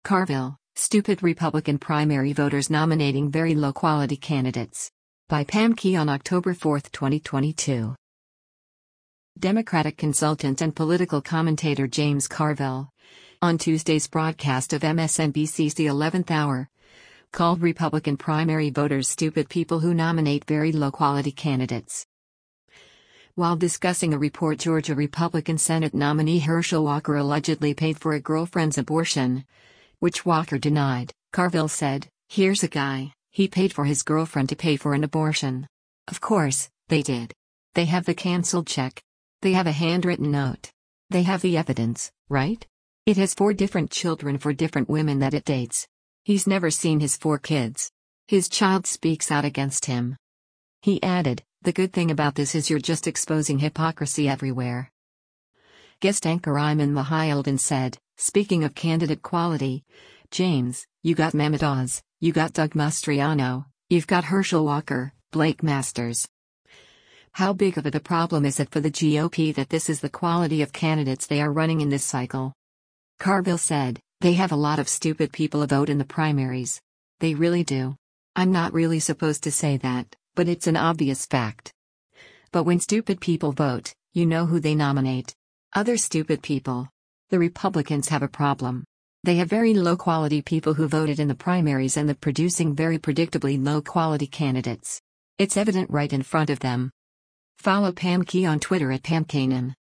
Carville, Stupid Republican Primary Voters Nominating Very Low-Quality Candidates. By Pam Key on October 4, 2022. Democratic consultant and political commentator James Carville, on Tuesday's broadcast of MSNBC's The 11th Hour, called Republican primary voters stupid people who nominate very low-quality candidates. While discussing a report Georgia Republican Senate nominee Herschel Walker allegedly paid for a girlfriend's abortion, which Walker denied, Carville said, "Here's a guy, he paid for his girlfriend to pay for an abortion. Of course, they did. They have the canceled check. They have a handwritten note. They have the evidence, right? It has 4 different children for different women that it dates. He's never seen his 4 kids. His child speaks out against him." He added, "The good thing about this is you're just exposing hypocrisy everywhere." Guest anchor Ayman Mohyeldin said, "Speaking of candidate quality, James, you got Mehmet Oz, you got Doug Mastriano, you've got Herschel Walker, Blake Masters. How big of a problem is it for the GOP that this is the quality of candidates they are running in this cycle?" Carville said, "They have a lot of stupid people vote in the primaries. They really do. I'm not really supposed to say that, but it's an obvious fact. But when stupid people vote, you know who they nominate. Other stupid people. The Republicans have a problem. They have very low-quality people who voted in the primaries and they're producing very predictably low-quality candidates. It's evident right in front of them." Follow Pam Key on Twitter at PamKanan.